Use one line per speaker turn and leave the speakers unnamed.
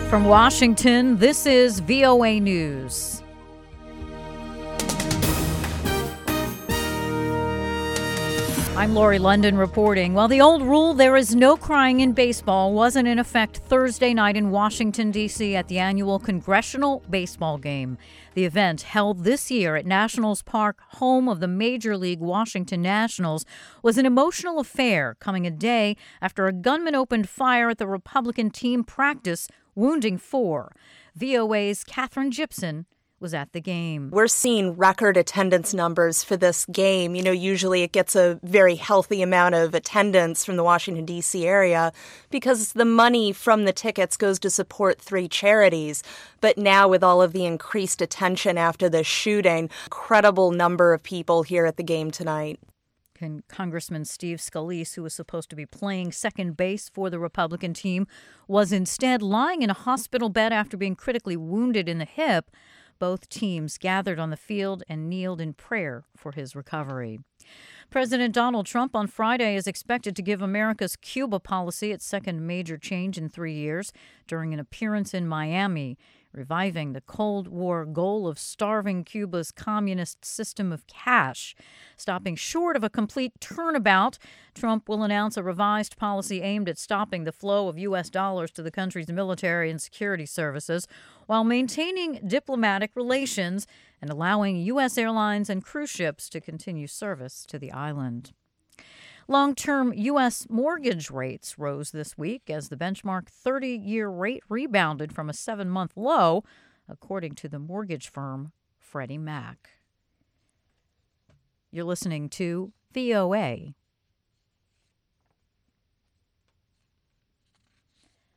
From Washington, this is VOA News. I'm Lori London reporting. While the old rule, there is no crying in baseball, wasn't in effect Thursday night in Washington, D.C. at the annual Congressional Baseball Game. The event, held this year at Nationals Park, home of the Major League Washington Nationals, was an emotional affair, coming a day after a gunman opened fire at the Republican team practice, wounding 4. VOA's Katherine Gibson was at the game.
We're seeing record attendance numbers for this game. Usually it gets a very healthy amount of attendance from the Washington, D.C. area because the money from the tickets goes to support 3 charities. But now with all of the increased attention after the shooting, incredible number of people here at the game tonight.
Congressman Steve Scalise, who was supposed to be playing second base for the Republican team, was instead lying in a hospital bed after being critically wounded in the hip. Both teams gathered on the field and kneeled in prayer for his recovery. President Donald Trump on Friday is expected to give America's Cuba policy its second major change in 3 years during an appearance in Miami, reviving the Cold War goal of starving Cuba's communist system of cash. Stopping short of a complete turnabout, Trump will announce a revised policy aimed at stopping the flow of U.S. dollars to the country's military and security services while maintaining diplomatic relations and allowing U.S. airlines and cruise ships to continue service to the island. Long-term U.S. mortgage rates rose this week as the benchmark 30-year rate rebounded from a 7-month low, according to the mortgage firm Freddie Mac. You're listening to VOA